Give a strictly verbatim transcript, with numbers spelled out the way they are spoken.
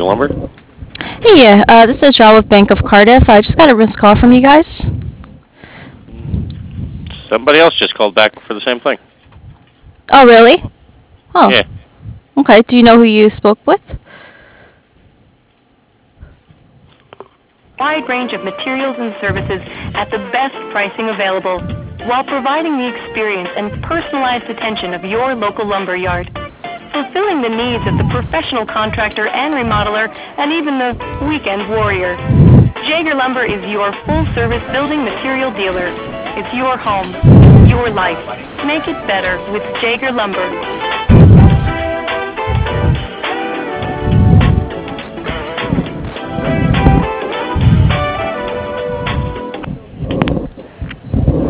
Lumber. Hey, uh, this is Joel with Bank of Cardiff. I just got a missed call from you guys. Somebody else just called back for the same thing. Oh, really? Oh, Yeah. okay. Do you know who you spoke with? Wide range of materials and services at the best pricing available, while providing the experience and personalized attention of your local lumber yard, fulfilling the needs of the professional contractor and remodeler, and even the weekend warrior. Jaeger Lumber is your full-service building material dealer. It's your home, your life. Make it better with Jaeger Lumber.